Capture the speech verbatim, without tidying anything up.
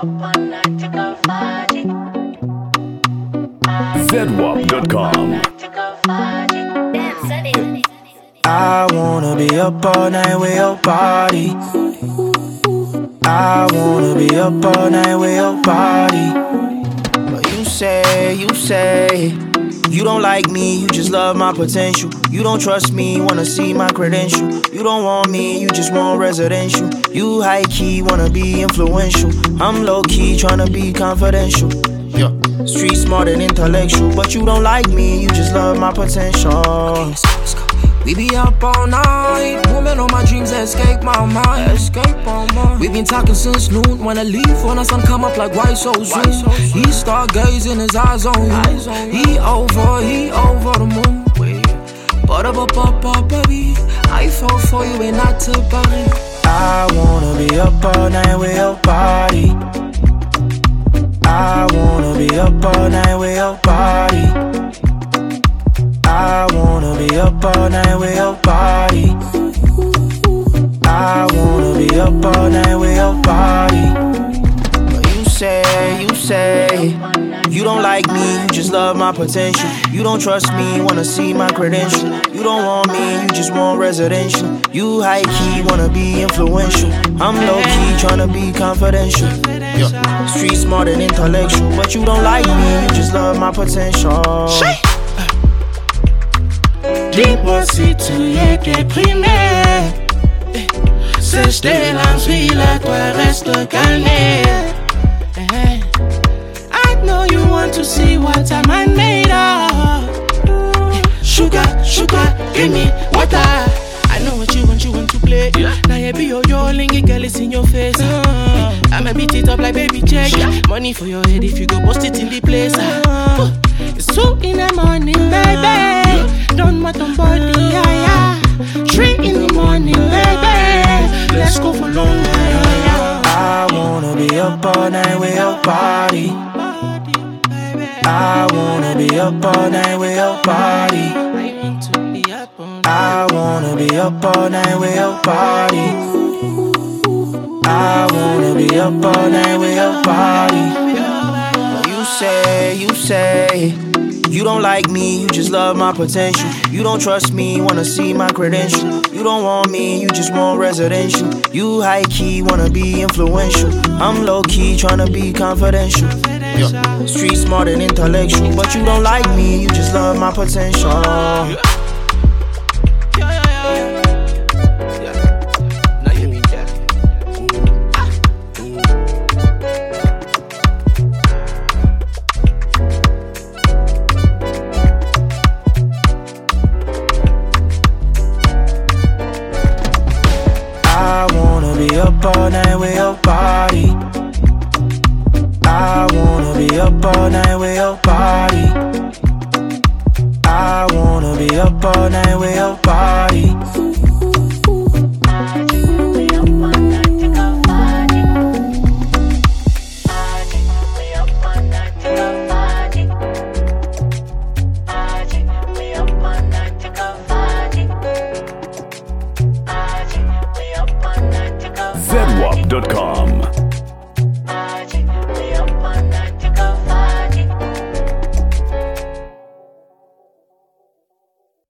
zedwap dot com. I wanna be up all night with your body. I wanna be up all night with your body. But you say, you say, you don't like me, you just love my potential. You don't trust me, wanna see my credential. You don't want me, you just want residential. You high-key, wanna be influential. I'm low-key, tryna be confidential. Yeah. Street smart and intellectual, but you don't like me, you just love my potential. Okay, let's go, let's go. We be up all night, woman on my dreams escape my mind. Escape my mind. We been talking since noon. Wanna leave when the sun come up like why so soon? So he start gazing his eyes on you. He over, he over the moon. But up, up, up, up, baby, I fall for you and not to bury. I wanna be up all night with your body. I wanna be up all night with your body. I wanna be up all night with your body. I wanna be up all night with your body. But you say, you say, you don't like me, you just love my potential. You don't trust me, wanna see my credential. You don't want me, you just want residential. You high-key, wanna be influential. I'm low-key, tryna be confidential. Yeah. Street smart and intellectual, but you don't like me, you just love my potential. Dis-moi si tu es déprimé. C'est jeter l'envie, là, toi reste calmé. I know you want to see what I'm made of. Sugar, sugar, give me water. I know what you want, you want to play. Now you be your lingy girl, it's in your face. I'ma beat it up like baby check. Money for your head if you go bust it in the place. It's two in the morning, baby. Don't want on body, yeah, yeah. Three in the morning, baby. Let's go for long, yeah, yeah. I wanna be up all night with your body. I wanna be up all night with your body. I wanna be up all night with your body. I wanna be up all night with your body. You say, you say, you don't like me, you just love my potential. You don't trust me, wanna see my credential. You don't want me, you just want residential. You high-key, wanna be influential. I'm low-key, tryna be confidential. Yeah. Street smart and intellectual, but you don't like me, you just love my potential. Up all night with your body. I wanna be up all night with your body. I wanna be up all night with your body. zedwap dot com.